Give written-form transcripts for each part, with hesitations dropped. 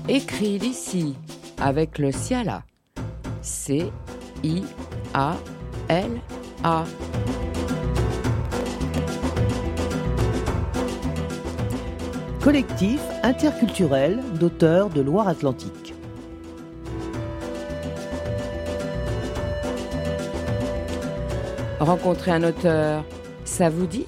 écrit d'ici avec le Ciala. C-I-A-L-A. Collectif interculturel d'auteurs de Loire-Atlantique. Rencontrer un auteur, ça vous dit ?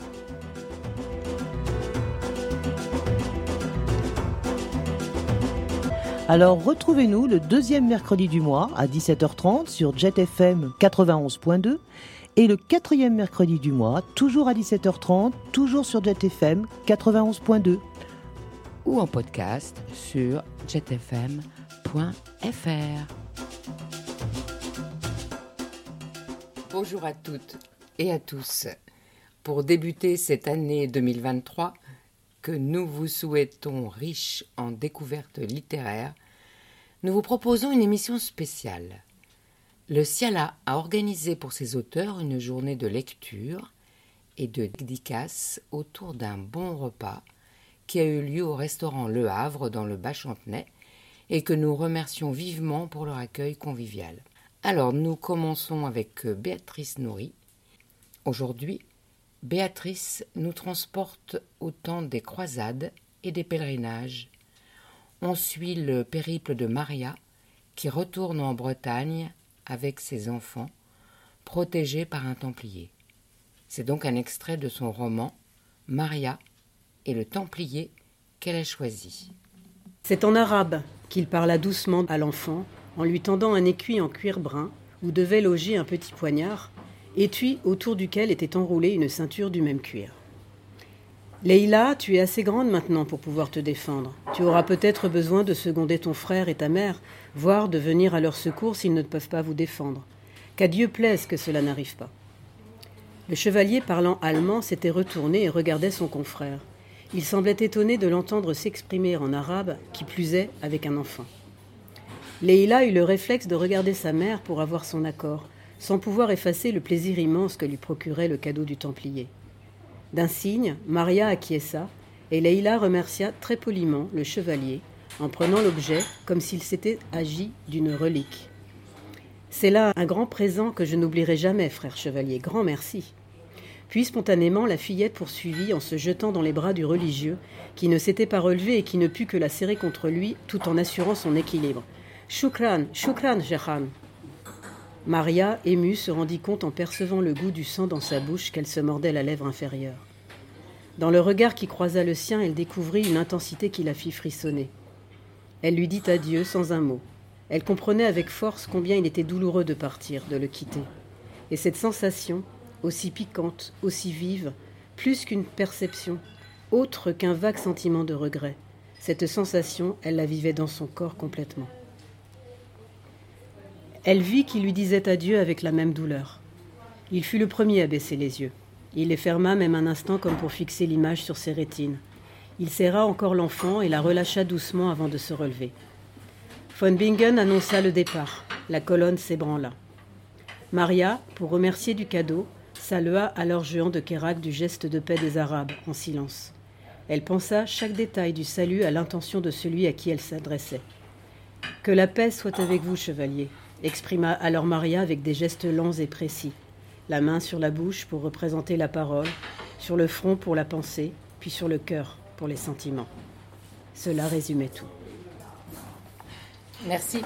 Alors retrouvez-nous le deuxième mercredi du mois à 17h30 sur Jet FM 91.2 et le quatrième mercredi du mois, toujours à 17h30, toujours sur Jet FM 91.2. Ou en podcast sur jetfm.fr. Bonjour à toutes et à tous. Pour débuter cette année 2023, que nous vous souhaitons riche en découvertes littéraires, nous vous proposons une émission spéciale. Le Ciala a organisé pour ses auteurs une journée de lecture et de dédicaces autour d'un bon repas qui a eu lieu au restaurant Le Havre dans le Bas-Chantenay et que nous remercions vivement pour leur accueil convivial. Alors nous commençons avec Béatrice Noury. Aujourd'hui, Béatrice nous transporte au temps des croisades et des pèlerinages. On suit le périple de Maria qui retourne en Bretagne avec ses enfants, protégés par un templier. C'est donc un extrait de son roman Maria et le templier qu'elle a choisi. C'est en arabe qu'il parla doucement à l'enfant en lui tendant un étui en cuir brun où devait loger un petit poignard, étui autour duquel était enroulée une ceinture du même cuir. « Leïla, tu es assez grande maintenant pour pouvoir te défendre. Tu auras peut-être besoin de seconder ton frère et ta mère, voire de venir à leur secours s'ils ne peuvent pas vous défendre. Qu'à Dieu plaise que cela n'arrive pas. » Le chevalier parlant allemand s'était retourné et regardait son confrère. Il semblait étonné de l'entendre s'exprimer en arabe, qui plus est avec un enfant. Leïla eut le réflexe de regarder sa mère pour avoir son accord, sans pouvoir effacer le plaisir immense que lui procurait le cadeau du Templier. D'un signe, Maria acquiesça, et Leïla remercia très poliment le chevalier, en prenant l'objet comme s'il s'était agi d'une relique. « C'est là un grand présent que je n'oublierai jamais, frère chevalier, grand merci. » Puis spontanément, la fillette poursuivit en se jetant dans les bras du religieux, qui ne s'était pas relevé et qui ne put que la serrer contre lui, tout en assurant son équilibre. « Shukran, shukran, Jehan !» Maria, émue, se rendit compte en percevant le goût du sang dans sa bouche qu'elle se mordait la lèvre inférieure. Dans le regard qui croisa le sien, elle découvrit une intensité qui la fit frissonner. Elle lui dit adieu sans un mot. Elle comprenait avec force combien il était douloureux de partir, de le quitter. Et cette sensation, aussi piquante, aussi vive, plus qu'une perception, autre qu'un vague sentiment de regret, cette sensation, elle la vivait dans son corps complètement. Elle vit qu'il lui disait adieu avec la même douleur. Il fut le premier à baisser les yeux. Il les ferma même un instant comme pour fixer l'image sur ses rétines. Il serra encore l'enfant et la relâcha doucement avant de se relever. Von Bingen annonça le départ. La colonne s'ébranla. Maria, pour remercier du cadeau, salua alors Jehan de Kérak du geste de paix des Arabes, en silence. Elle pensa chaque détail du salut à l'intention de celui à qui elle s'adressait. « Que la paix soit avec vous, chevalier !» exprima alors Maria avec des gestes lents et précis, la main sur la bouche pour représenter la parole, sur le front pour la pensée, puis sur le cœur pour les sentiments. Cela résumait tout. Merci.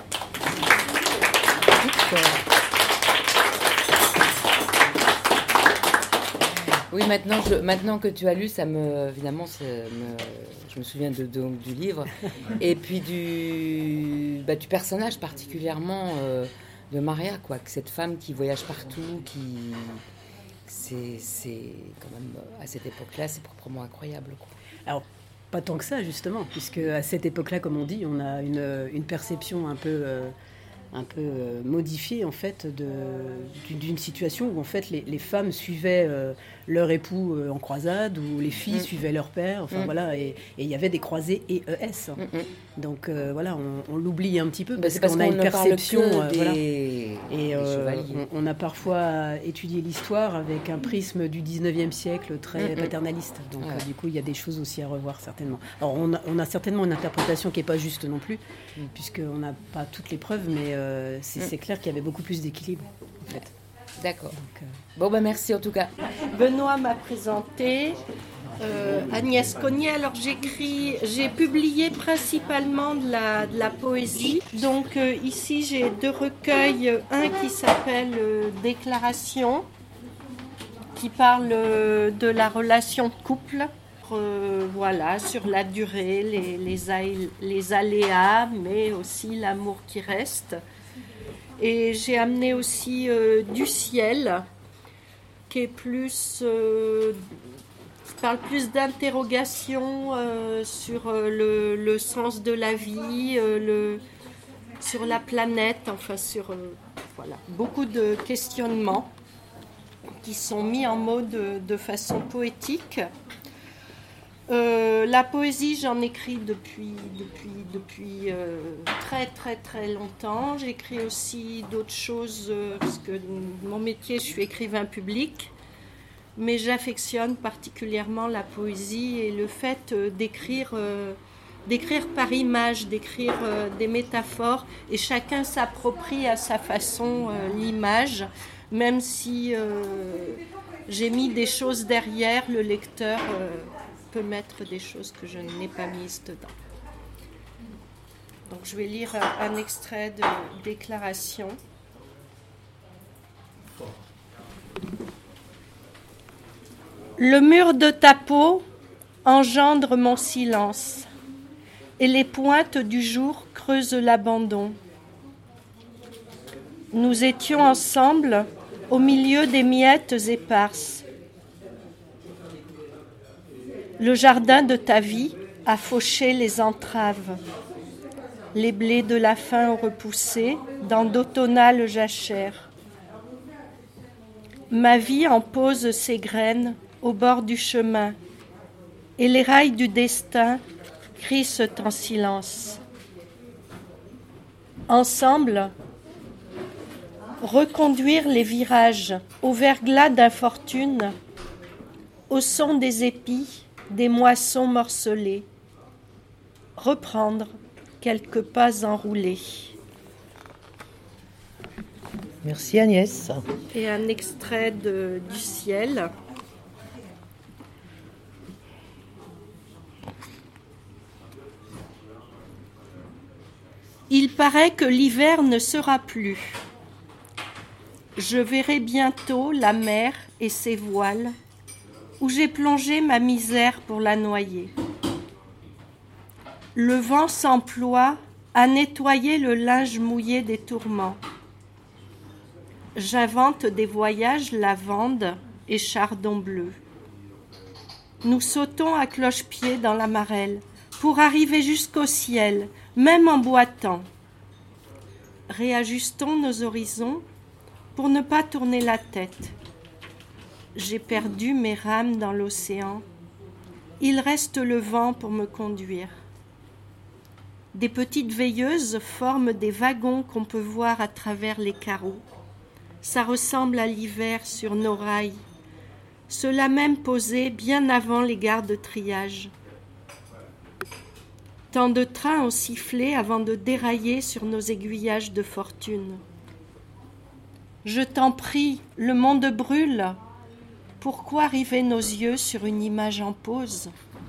Oui, maintenant que tu as lu, évidemment, je me souviens du livre, et puis du personnage particulièrement de Maria, quoi, que cette femme qui voyage partout, c'est quand même, à cette époque-là, c'est proprement incroyable, quoi. Alors, pas tant que ça, justement, puisque à cette époque-là, comme on dit, on a une perception un peu modifiée, en fait, d'une situation où, en fait, les femmes suivaient leur époux en croisade, ou les filles suivaient leur père, enfin voilà, et il y avait des croisés EES. Donc voilà, on l'oublie un petit peu, parce qu'on a une perception... Voilà. Et on a parfois étudié l'histoire avec un prisme du 19e siècle très paternaliste. Donc du coup, il y a des choses aussi à revoir certainement. Alors on a certainement une interprétation qui n'est pas juste non plus, puisqu'on n'a pas toutes les preuves, mais c'est clair qu'il y avait beaucoup plus d'équilibre en fait. D'accord. Merci en tout cas. Benoît m'a présenté. Agnès Cognier. Alors j'ai publié principalement de la poésie. Donc ici j'ai 2 recueils, un qui s'appelle Déclaration, qui parle de la relation de couple, sur la durée, les aléas, mais aussi l'amour qui reste. Et j'ai amené aussi Du ciel, qui est plus... parle plus d'interrogations sur le sens de la vie, sur la planète, beaucoup de questionnements qui sont mis en mots de façon poétique. La poésie, j'en écris depuis très très très longtemps. J'écris aussi d'autres choses, parce que mon métier, je suis écrivain public. Mais j'affectionne particulièrement la poésie et le fait d'écrire par image, d'écrire des métaphores, et chacun s'approprie à sa façon l'image, même si j'ai mis des choses derrière, le lecteur peut mettre des choses que je n'ai pas mises dedans. Donc je vais lire un extrait de Déclaration. Le mur de ta peau engendre mon silence, et les pointes du jour creusent l'abandon. Nous étions ensemble au milieu des miettes éparses. Le jardin de ta vie a fauché les entraves. Les blés de la faim ont repoussé dans d'automnales jachères. Ma vie en pose ses graines au bord du chemin, et les rails du destin crissent en silence. Ensemble, reconduire les virages au verglas d'infortune, au son des épis, des moissons morcelées, reprendre quelques pas enroulés. Merci Agnès. Et un extrait du ciel. Il paraît que l'hiver ne sera plus. Je verrai bientôt la mer et ses voiles, où j'ai plongé ma misère pour la noyer. Le vent s'emploie à nettoyer le linge mouillé des tourments. J'invente des voyages lavande et chardon bleu. Nous sautons à cloche-pied dans la marelle pour arriver jusqu'au ciel, même en boitant. Réajustons nos horizons pour ne pas tourner la tête. J'ai perdu mes rames dans l'océan. Il reste le vent pour me conduire. Des petites veilleuses forment des wagons qu'on peut voir à travers les carreaux. Ça ressemble à l'hiver sur nos rails. Cela même posé bien avant les gares de triage. Tant de trains ont sifflé avant de dérailler sur nos aiguillages de fortune. Je t'en prie, le monde brûle. Pourquoi river nos yeux sur une image en pause ?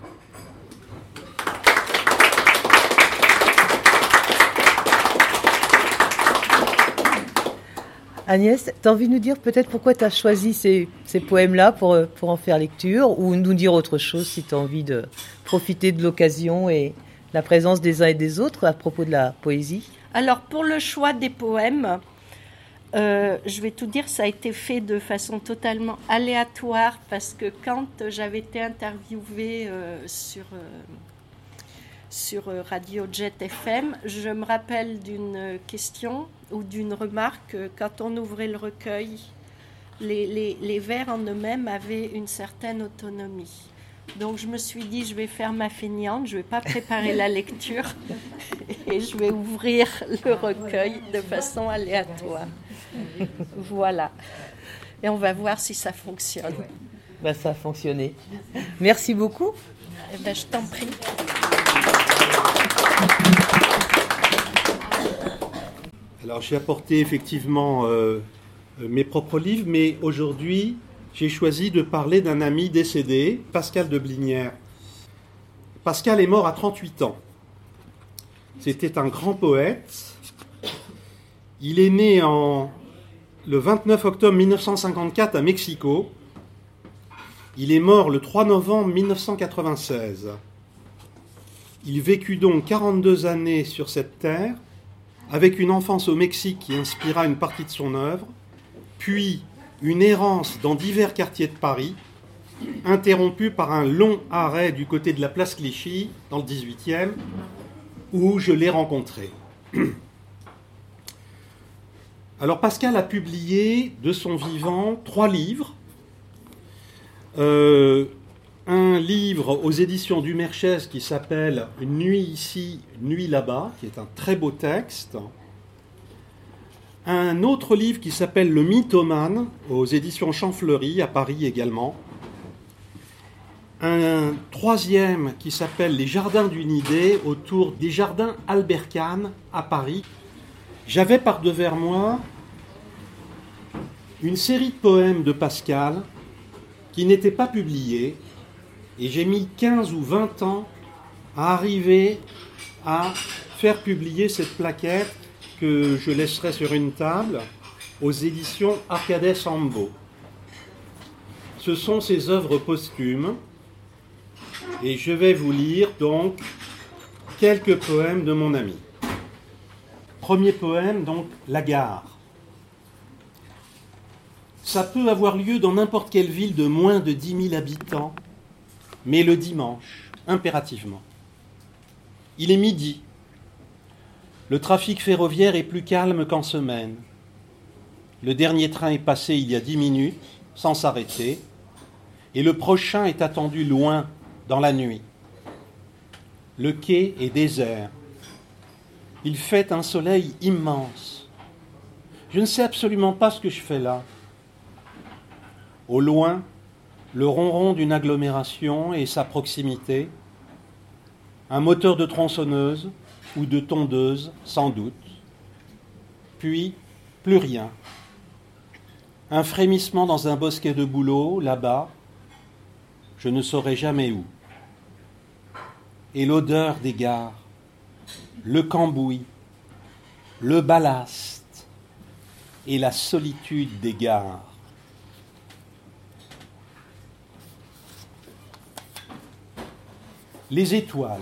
Agnès, tu as envie de nous dire peut-être pourquoi tu as choisi ces poèmes-là pour en faire lecture, ou nous dire autre chose si tu as envie de profiter de l'occasion et la présence des uns et des autres à propos de la poésie ? Alors pour le choix des poèmes, je vais tout dire, ça a été fait de façon totalement aléatoire, parce que quand j'avais été interviewée sur Radio Jet FM, je me rappelle d'une question ou d'une remarque. Quand on ouvrait le recueil, les vers en eux-mêmes avaient une certaine autonomie. Donc je me suis dit, je vais faire ma feignante, je ne vais pas préparer la lecture et je vais ouvrir le recueil de façon aléatoire. Voilà. Et on va voir si ça fonctionne. Ça a fonctionné. Merci beaucoup. Eh ben, je t'en prie. Alors j'ai apporté effectivement mes propres livres, mais aujourd'hui j'ai choisi de parler d'un ami décédé, Pascal de Blinière. Pascal est mort à 38 ans. C'était un grand poète. Il est né le 29 octobre 1954 à Mexico. Il est mort le 3 novembre 1996. Il vécut donc 42 années sur cette terre, avec une enfance au Mexique qui inspira une partie de son œuvre, puis une errance dans divers quartiers de Paris, interrompue par un long arrêt du côté de la place Clichy, dans le 18e, où je l'ai rencontré. Alors Pascal a publié de son vivant 3 livres. Un livre aux éditions du Merchès qui s'appelle « Une nuit ici, nuit là-bas », qui est un très beau texte. Un autre livre qui s'appelle « Le mythomane » aux éditions Champfleury, à Paris également. Un troisième qui s'appelle « Les jardins d'une idée » autour des jardins Albert Kahn à Paris. J'avais par devers moi une série de poèmes de Pascal qui n'étaient pas publiés, et j'ai mis 15 ou 20 ans à arriver à faire publier cette plaquette que je laisserai sur une table aux éditions Arcadès Ambo. Ce sont ses œuvres posthumes, et je vais vous lire donc quelques poèmes de mon ami. Premier poème, donc, La gare. Ça peut avoir lieu dans n'importe quelle ville de moins de 10 000 habitants, mais le dimanche, impérativement. Il est midi. Le trafic ferroviaire est plus calme qu'en semaine. Le dernier train est passé il y a 10 minutes, sans s'arrêter, et le prochain est attendu loin, dans la nuit. Le quai est désert. Il fait un soleil immense. Je ne sais absolument pas ce que je fais là. Au loin, le ronron d'une agglomération et sa proximité, un moteur de tronçonneuse ou de tondeuse, sans doute, puis plus rien. Un frémissement dans un bosquet de bouleaux, là-bas, je ne saurais jamais où. Et l'odeur des gares, le cambouis, le ballast et la solitude des gares. Les étoiles.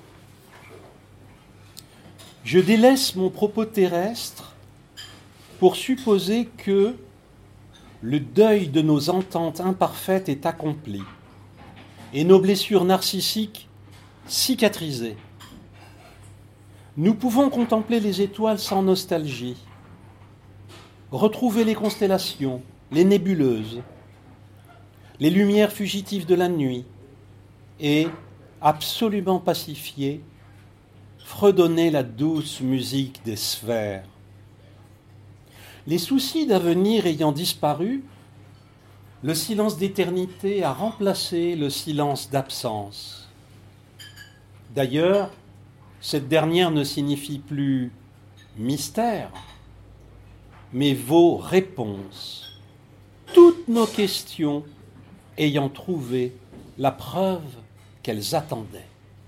Je délaisse mon propos terrestre pour supposer que le deuil de nos ententes imparfaites est accompli et nos blessures narcissiques cicatrisées. Nous pouvons contempler les étoiles sans nostalgie, retrouver les constellations, les nébuleuses, les lumières fugitives de la nuit et, absolument pacifiées, fredonner la douce musique des sphères. Les soucis d'avenir ayant disparu, le silence d'éternité a remplacé le silence d'absence. D'ailleurs, cette dernière ne signifie plus mystère, mais vos réponses, toutes nos questions ayant trouvé la preuve qu'elles attendaient.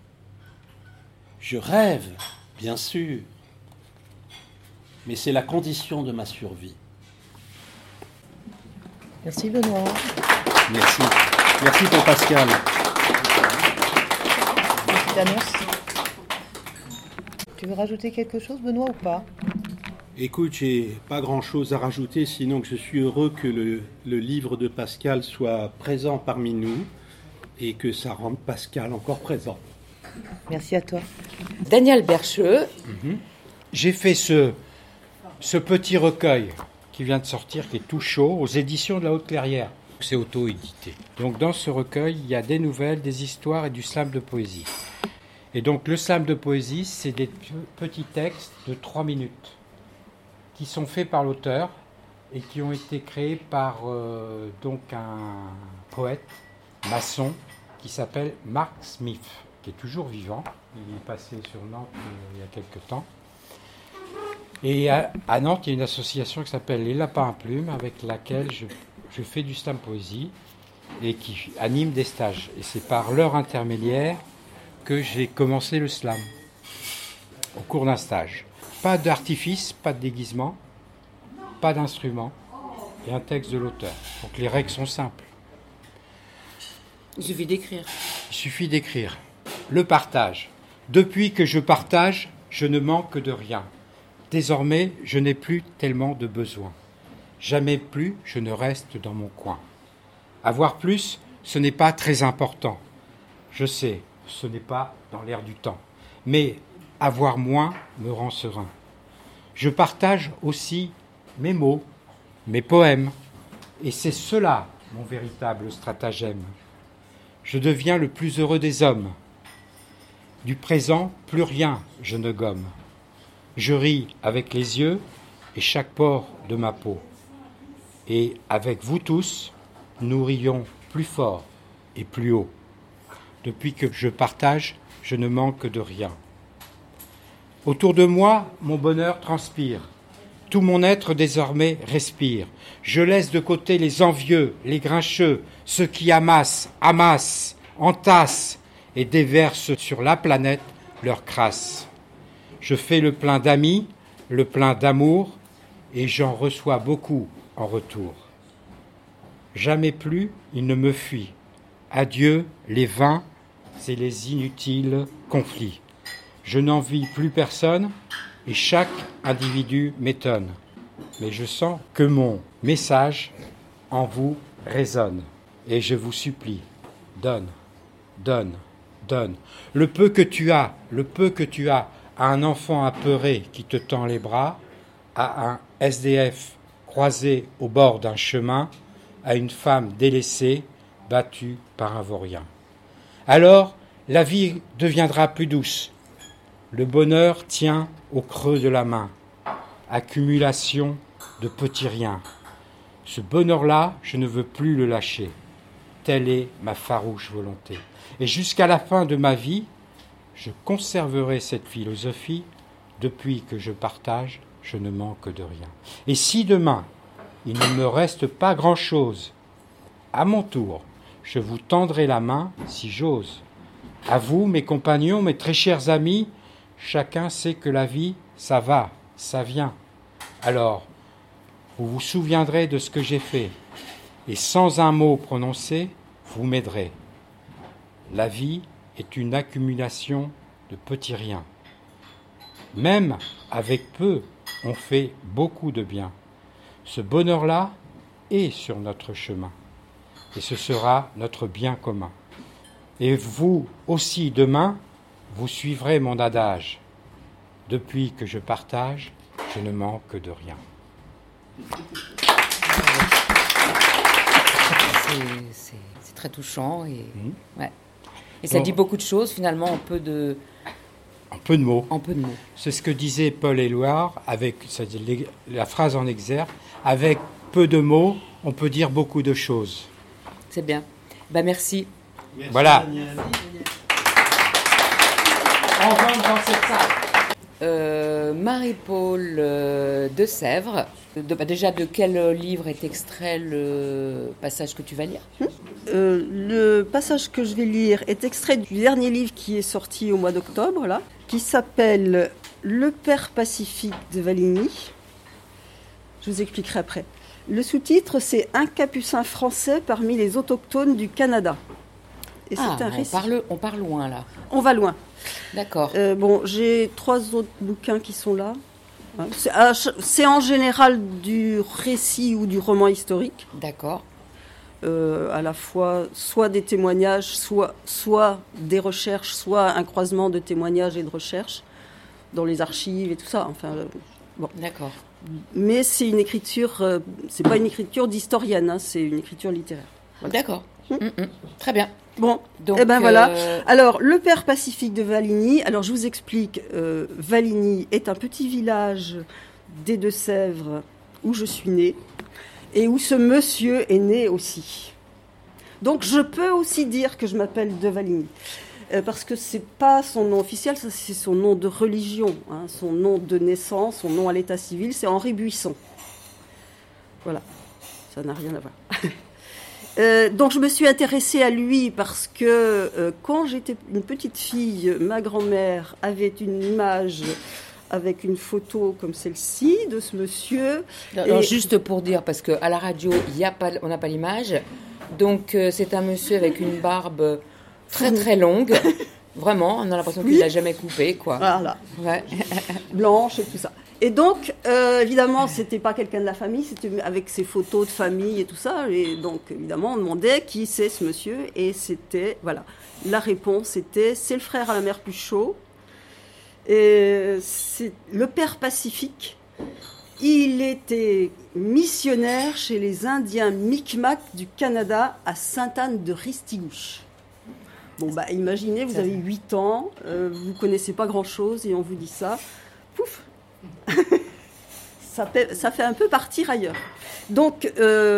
Je rêve, bien sûr, mais c'est la condition de ma survie. Merci Benoît. Merci. Merci pour Pascal. Petite annonce. Tu veux rajouter quelque chose, Benoît, ou pas? Écoute, j'ai pas grand-chose à rajouter, sinon que je suis heureux que le livre de Pascal soit présent parmi nous et que ça rende Pascal encore présent. Merci à toi. Daniel Bercheux. J'ai fait ce petit recueil qui vient de sortir, qui est tout chaud, aux éditions de la Haute-Clairière. C'est auto-édité. Donc dans ce recueil, il y a des nouvelles, des histoires et du slam de poésie. Et donc le slam de poésie, c'est des petits textes de 3 minutes qui sont faits par l'auteur et qui ont été créés par donc un poète maçon qui s'appelle Mark Smith, qui est toujours vivant. Il est passé sur Nantes il y a quelques temps. Et à Nantes, il y a une association qui s'appelle Les Lapins à Plumes, avec laquelle je fais du slam poésie et qui anime des stages. Et c'est par leur intermédiaire que j'ai commencé le slam, au cours d'un stage. Pas d'artifice, pas de déguisement, pas d'instrument, et un texte de l'auteur. Donc les règles sont simples. Il suffit d'écrire. Il suffit d'écrire. Le partage. Depuis que je partage, je ne manque de rien. Désormais, je n'ai plus tellement de besoin. Jamais plus, je ne reste dans mon coin. Avoir plus, ce n'est pas très important. Je sais, ce n'est pas dans l'air du temps. Mais avoir moins me rend serein. Je partage aussi mes mots, mes poèmes. Et c'est cela, mon véritable stratagème. Je deviens le plus heureux des hommes. Du présent, plus rien je ne gomme. Je ris avec les yeux et chaque pore de ma peau. Et avec vous tous, nous rions plus fort et plus haut. Depuis que je partage, je ne manque de rien. Autour de moi, mon bonheur transpire. Tout mon être désormais respire. Je laisse de côté les envieux, les grincheux, ceux qui amassent, entassent et déversent sur la planète leur crasse. Je fais le plein d'amis, le plein d'amour, et j'en reçois beaucoup en retour. Jamais plus il ne me fuit. Adieu les vains et les inutiles conflits. Je n'envie plus personne, et chaque individu m'étonne. Mais je sens que mon message en vous résonne. Et je vous supplie, donne, donne, donne. Le peu que tu as à un enfant apeuré qui te tend les bras, à un SDF croisé au bord d'un chemin, à une femme délaissée, battue par un vaurien. Alors, la vie deviendra plus douce. Le bonheur tient au creux de la main. Accumulation de petits riens. Ce bonheur-là, je ne veux plus le lâcher. Telle est ma farouche volonté. Et jusqu'à la fin de ma vie, je conserverai cette philosophie. Depuis que je partage, je ne manque de rien. Et si demain, il ne me reste pas grand-chose, à mon tour, je vous tendrai la main si j'ose. À vous, mes compagnons, mes très chers amis, chacun sait que la vie, ça va, ça vient. Alors, vous vous souviendrez de ce que j'ai fait, et sans un mot prononcé, vous m'aiderez. La vie est une accumulation de petits riens. Même avec peu, on fait beaucoup de bien. Ce bonheur-là est sur notre chemin, et ce sera notre bien commun. Et vous aussi, demain, vous suivrez mon adage. Depuis que je partage, je ne manque de rien. C'est très touchant et, ouais. Et ça dit beaucoup de choses finalement en peu de mots. En peu de mots. C'est ce que disait Paul Éluard avec la phrase en exergue. Avec peu de mots, on peut dire beaucoup de choses. C'est bien. Merci. Merci voilà. Daniel. On rentre dans cette salle. Marie-Paule de Sèvres. Déjà, de quel livre est extrait le passage que tu vas lire ? Le passage que je vais lire est extrait du dernier livre qui est sorti au mois d'octobre, là, qui s'appelle Le Père Pacifique de Valigny. Je vous expliquerai après. Le sous-titre, c'est Un capucin français parmi les autochtones du Canada. Et c'est un récit. On part loin, là. On va loin. D'accord. J'ai 3 autres bouquins qui sont là. C'est en général du récit ou du roman historique. D'accord. À la fois soit des témoignages, soit des recherches, soit un croisement de témoignages et de recherches dans les archives et tout ça. Bon. D'accord. Mais c'est une écriture, c'est pas une écriture d'historienne, c'est une écriture littéraire. Voilà. D'accord. Très bien. Bon, donc, voilà. Alors, le Père Pacifique de Valigny. Alors, je vous explique. Valigny est un petit village des Deux-Sèvres où je suis née. et où ce monsieur est né aussi. Donc je peux aussi dire que je m'appelle de Valigny, parce que c'est pas son nom officiel, ça c'est son nom de religion, hein, son nom de naissance, son nom à l'état civil, c'est Henri Buisson. Voilà, ça n'a rien à voir. Donc je me suis intéressée à lui parce que quand j'étais une petite fille, ma grand-mère avait une image avec une photo comme celle-ci de ce monsieur. Alors, juste pour dire, parce qu'à la radio, on n'a pas l'image, donc c'est un monsieur avec une barbe très très longue, vraiment, on a l'impression qu'il ne l'a jamais coupée, quoi. Voilà, ouais. Blanche et tout ça. Et donc, évidemment, c'était pas quelqu'un de la famille, c'était avec ses photos de famille et tout ça. Et donc, évidemment, on demandait qui c'est ce monsieur. Et c'était, voilà, la réponse était, c'est le frère à la mère Puchot. Et c'est le père Pacifique. Il était missionnaire chez les Indiens Micmac du Canada à Sainte-Anne-de-Ristigouche. Bon, bah, imaginez, vous avez 8 ans, vous connaissez pas grand-chose et on vous dit ça. Pouf! Ça fait un peu partir ailleurs. Donc,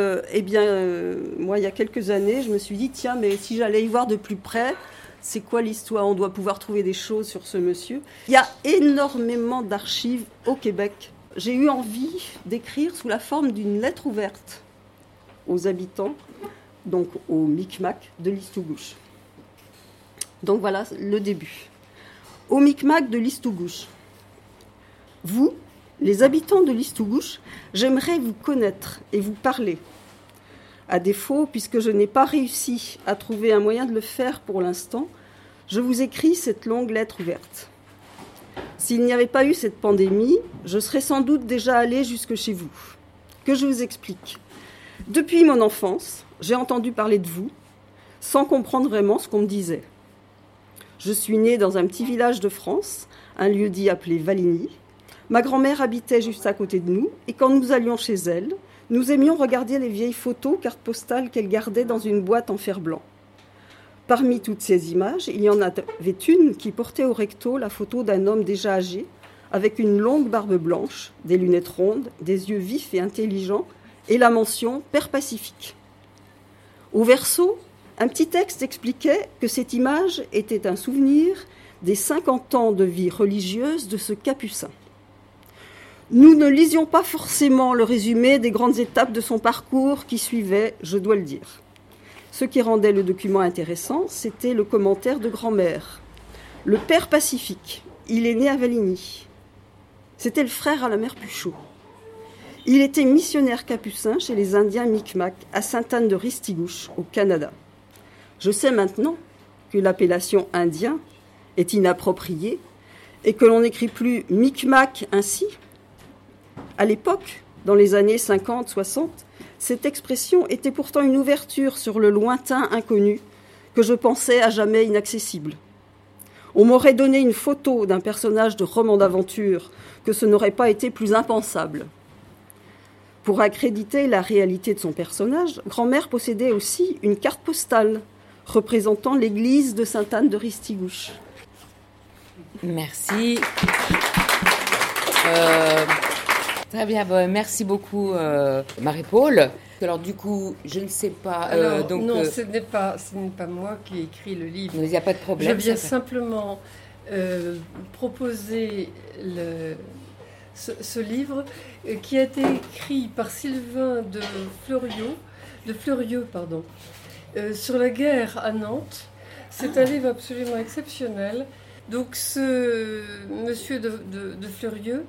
moi, il y a quelques années, je me suis dit, tiens, mais si j'allais y voir de plus près, c'est quoi l'histoire? On doit pouvoir trouver des choses sur ce monsieur. Il y a énormément d'archives au Québec. J'ai eu envie d'écrire sous la forme d'une lettre ouverte aux habitants, donc aux Micmac de Listowgouche. Donc voilà le début. Aux Micmac de Listowgouche. Vous, les habitants de Listowgouche, j'aimerais vous connaître et vous parler. À défaut, puisque je n'ai pas réussi à trouver un moyen de le faire pour l'instant, je vous écris cette longue lettre ouverte. S'il n'y avait pas eu cette pandémie, je serais sans doute déjà allée jusque chez vous. Que je vous explique. Depuis mon enfance, j'ai entendu parler de vous, sans comprendre vraiment ce qu'on me disait. Je suis née dans un petit village de France, un lieu-dit appelé Valigny. Ma grand-mère habitait juste à côté de nous, et quand nous allions chez elle, nous aimions regarder les vieilles photos, cartes postales qu'elle gardait dans une boîte en fer blanc. Parmi toutes ces images, il y en avait une qui portait au recto la photo d'un homme déjà âgé, avec une longue barbe blanche, des lunettes rondes, des yeux vifs et intelligents, et la mention « Père Pacifique ». Au verso, un petit texte expliquait que cette image était un souvenir des 50 ans de vie religieuse de ce capucin. Nous ne lisions pas forcément le résumé des grandes étapes de son parcours qui suivait, je dois le dire. Ce qui rendait le document intéressant, c'était le commentaire de grand-mère. Le père Pacifique, il est né à Valigny. C'était le frère à la mère Puchot. Il était missionnaire capucin chez les Indiens Micmac à Sainte-Anne-de-Ristigouche, au Canada. Je sais maintenant que l'appellation indien est inappropriée et que l'on n'écrit plus Micmac ainsi. À l'époque, dans les années 50-60, cette expression était pourtant une ouverture sur le lointain inconnu que je pensais à jamais inaccessible. On m'aurait donné une photo d'un personnage de roman d'aventure que ce n'aurait pas été plus impensable. Pour accréditer la réalité de son personnage, grand-mère possédait aussi une carte postale représentant l'église de Sainte-Anne-de-Ristigouche. Merci. Très bien, merci beaucoup Marie-Paul. Alors du coup, je ne sais pas... Alors, non, ce n'est pas moi qui ai écrit le livre. Il n'y a pas de problème. Je viens simplement proposer ce livre qui a été écrit par Sylvain de Fleurieux, sur la guerre à Nantes. C'est un livre absolument exceptionnel. Donc ce monsieur de Fleurieux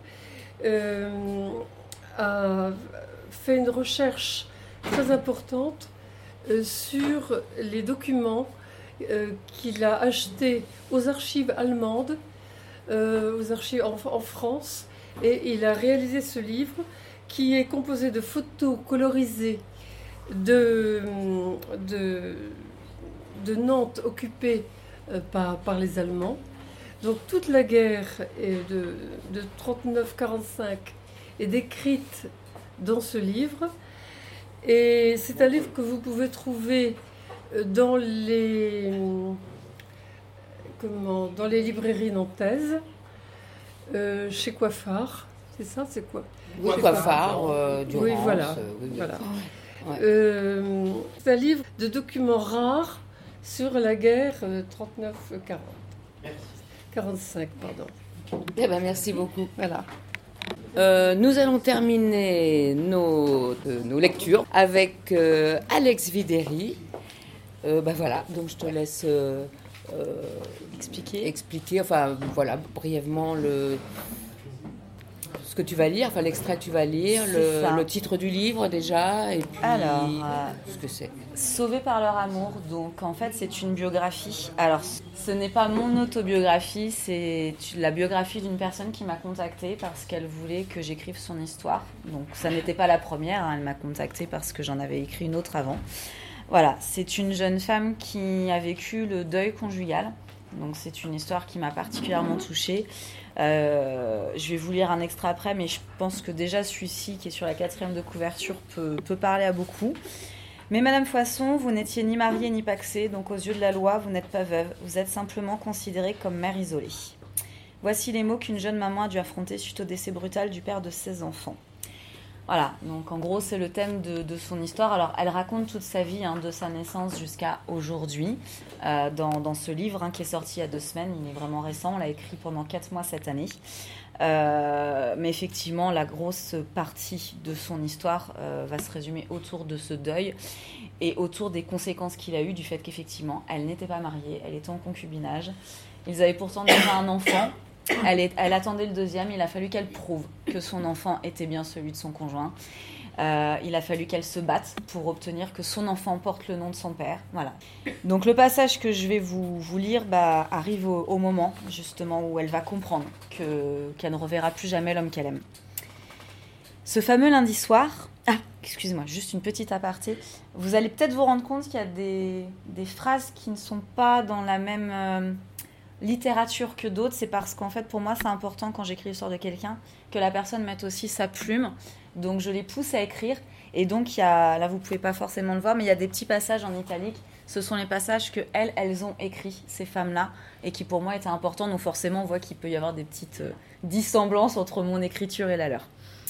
a fait une recherche très importante sur les documents qu'il a achetés aux archives allemandes, aux archives en France, et il a réalisé ce livre qui est composé de photos colorisées de Nantes occupée par les Allemands. Donc toute la guerre de 39-45 est décrite dans ce livre. Et c'est un livre que vous pouvez trouver dans les librairies nantaises, chez Coiffard, C'est ça, c'est quoi? Oui, Coiffard, Durance. Oui, voilà. Oui. Voilà. Ouais. C'est un livre de documents rares sur la guerre 39-40. 45, pardon. Eh ben, merci beaucoup. Voilà. Nous allons terminer nos lectures avec Alex Videri. Voilà, donc je te laisse expliquer, enfin voilà, brièvement ce que tu vas lire, enfin l'extrait que tu vas lire, le titre du livre déjà, et puis ce que c'est. Sauvés par leur amour, donc en fait c'est une biographie. Alors ce n'est pas mon autobiographie, c'est la biographie d'une personne qui m'a contactée parce qu'elle voulait que j'écrive son histoire. Donc ça n'était pas la première, elle m'a contactée parce que j'en avais écrit une autre avant. Voilà, c'est une jeune femme qui a vécu le deuil conjugal. Donc c'est une histoire qui m'a particulièrement touchée. Je vais vous lire un extrait après, mais je pense que déjà celui-ci, qui est sur la 4e de couverture, peut parler à beaucoup. Mais Madame Foisson, vous n'étiez ni mariée ni pacsée, donc aux yeux de la loi, vous n'êtes pas veuve, vous êtes simplement considérée comme mère isolée. Voici les mots qu'une jeune maman a dû affronter suite au décès brutal du père de ses enfants. Voilà, donc en gros c'est le thème de son histoire. Alors elle raconte toute sa vie, de sa naissance jusqu'à aujourd'hui, dans ce livre qui est sorti il y a 2 semaines, il est vraiment récent, on l'a écrit pendant 4 mois cette année. Mais effectivement la grosse partie de son histoire va se résumer autour de ce deuil et autour des conséquences qu'il a eues du fait qu'effectivement elle n'était pas mariée, elle était en concubinage. Ils avaient pourtant déjà un enfant. Elle attendait le 2e, il a fallu qu'elle prouve que son enfant était bien celui de son conjoint. Il a fallu qu'elle se batte pour obtenir que son enfant porte le nom de son père. Voilà. Donc le passage que je vais vous lire arrive au moment justement où elle va comprendre qu'elle ne reverra plus jamais l'homme qu'elle aime. Ce fameux lundi soir... Ah, excusez-moi, juste une petite aparté. Vous allez peut-être vous rendre compte qu'il y a des phrases qui ne sont pas dans la même... littérature que d'autres, c'est parce qu'en fait pour moi c'est important quand j'écris l'histoire de quelqu'un que la personne mette aussi sa plume, donc je les pousse à écrire et donc il y a, là vous pouvez pas forcément le voir mais il y a des petits passages en italique, ce sont les passages que elles ont écrits, ces femmes-là, et qui pour moi étaient importants, donc forcément on voit qu'il peut y avoir des petites dissemblances entre mon écriture et la leur.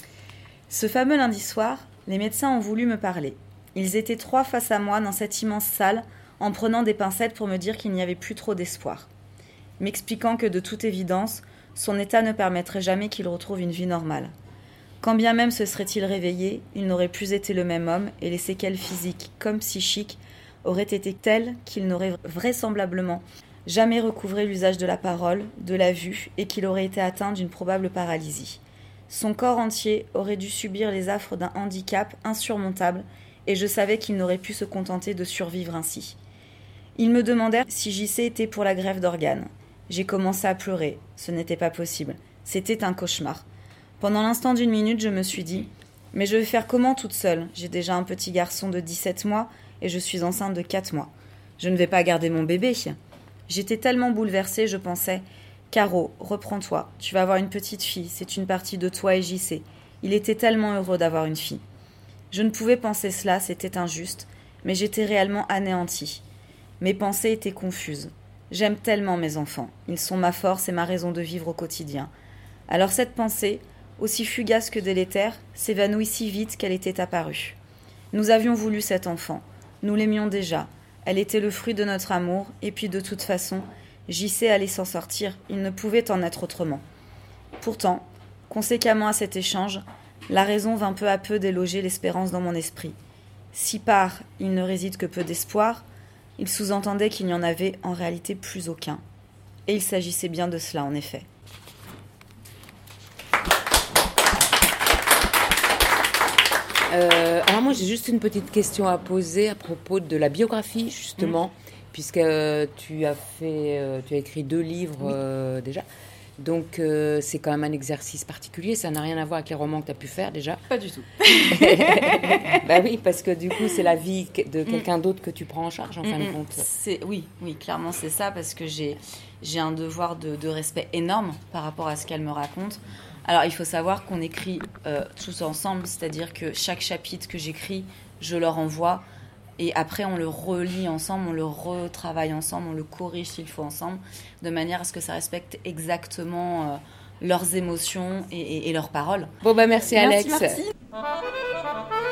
Ce fameux lundi soir, les médecins ont voulu me parler. Ils étaient 3 face à moi dans cette immense salle en prenant des pincettes pour me dire qu'il n'y avait plus trop d'espoir, m'expliquant que de toute évidence, son état ne permettrait jamais qu'il retrouve une vie normale. Quand bien même se serait-il réveillé, il n'aurait plus été le même homme et les séquelles physiques comme psychiques auraient été telles qu'il n'aurait vraisemblablement jamais recouvré l'usage de la parole, de la vue et qu'il aurait été atteint d'une probable paralysie. Son corps entier aurait dû subir les affres d'un handicap insurmontable et je savais qu'il n'aurait pu se contenter de survivre ainsi. Ils me demandèrent si JC était pour la greffe d'organes. J'ai commencé à pleurer. Ce n'était pas possible. C'était un cauchemar. Pendant l'instant d'1 minute, je me suis dit « Mais je vais faire comment toute seule ? J'ai déjà un petit garçon de 17 mois et je suis enceinte de 4 mois. Je ne vais pas garder mon bébé. » J'étais tellement bouleversée, je pensais « Caro, reprends-toi. Tu vas avoir une petite fille. C'est une partie de toi et JC. Il était tellement heureux d'avoir une fille. » Je ne pouvais penser cela, c'était injuste, mais j'étais réellement anéantie. Mes pensées étaient confuses. J'aime tellement mes enfants. Ils sont ma force et ma raison de vivre au quotidien. Alors cette pensée, aussi fugace que délétère, s'évanouit si vite qu'elle était apparue. Nous avions voulu cet enfant. Nous l'aimions déjà. Elle était le fruit de notre amour, et puis de toute façon, JC allait s'en sortir. Il ne pouvait en être autrement. Pourtant, conséquemment à cet échange, la raison vint peu à peu déloger l'espérance dans mon esprit. Si par « il ne réside que peu d'espoir », il sous-entendait qu'il n'y en avait en réalité plus aucun. Et il s'agissait bien de cela, en effet. Alors moi, j'ai juste une petite question à poser à propos de la biographie, justement, puisque tu as écrit 2 livres déjà. Donc, c'est quand même un exercice particulier. Ça n'a rien à voir avec les romans que tu as pu faire, déjà. Pas du tout. Bah oui, parce que du coup, c'est la vie de quelqu'un d'autre que tu prends en charge, en fin de compte. Oui, clairement, c'est ça, parce que j'ai un devoir de respect énorme par rapport à ce qu'elle me raconte. Alors, il faut savoir qu'on écrit tous ensemble, c'est-à-dire que chaque chapitre que j'écris, je leur envoie. Et après, on le relit ensemble, on le retravaille ensemble, on le corrige s'il faut ensemble, de manière à ce que ça respecte exactement leurs émotions et leurs paroles. Bon, bah merci Alex. Merci.